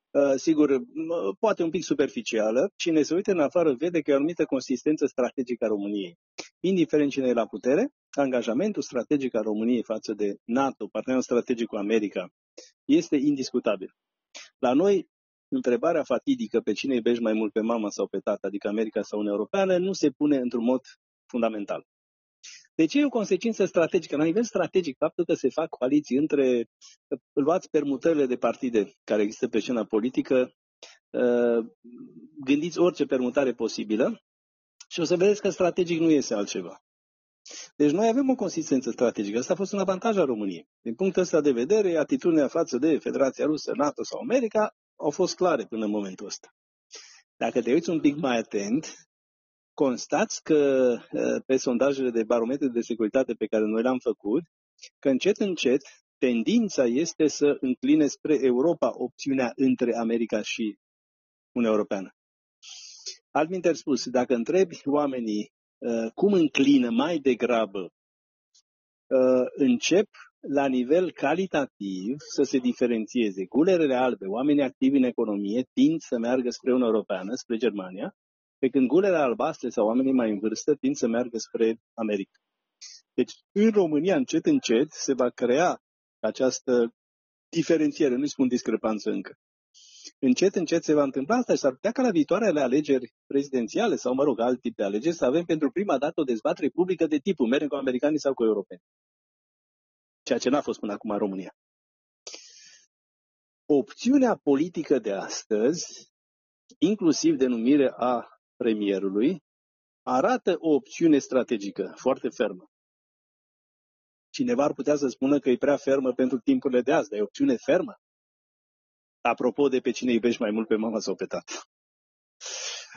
Sigur, poate un pic superficială. Cine se uită în afară vede că e o anumită consistență strategică a României. Indiferent cine e la putere, angajamentul strategic al României față de NATO, partenerul strategic cu America, este indiscutabil. La noi, întrebarea fatidică pe cine iubești mai mult, pe mama sau pe tata, adică America sau Uniunea Europeană, nu se pune într-un mod fundamental. Deci e o consecință strategică. La nivel strategic, faptul că se fac coaliții între, luați permutările de partide care există pe scena politică, gândiți orice permutare posibilă și o să vedeți că strategic nu iese altceva. Deci noi avem o consistență strategică. Asta a fost un avantaj al României. Din punctul ăsta de vedere, atitudinea față de Federația Rusă, NATO sau America au fost clare până în momentul ăsta. Dacă te uiți un pic mai atent, constați că pe sondajele de barometru de securitate pe care noi le-am făcut, că încet tendința este să încline spre Europa opțiunea între America și Uniunea Europeană. Altminteri spus, dacă întrebi oamenii cum înclină mai degrabă, încep la nivel calitativ să se diferențieze. Gulerele albe, oamenii activi în economie, tind să meargă spre Uniunea Europeană, spre Germania, pe când gulerele albastre sau oamenii mai în vârstă tind să meargă spre America. Deci, în România, încet se va crea această diferențiere, nu-i spun discrepanță încă. Încet se va întâmpla asta și s-ar putea ca la viitoarele alegeri prezidențiale sau, alt tip de alegeri, să avem pentru prima dată o dezbatere publică de tipul mergem cu americanii sau cu europeni. Ceea ce n-a fost până acum în România. Opțiunea politică de astăzi, inclusiv denumirea a premierului, arată o opțiune strategică foarte fermă. Cineva ar putea să spună că e prea fermă pentru timpurile de azi, dar e o opțiune fermă. Apropo de pe cine iubești mai mult, pe mama sau pe tată.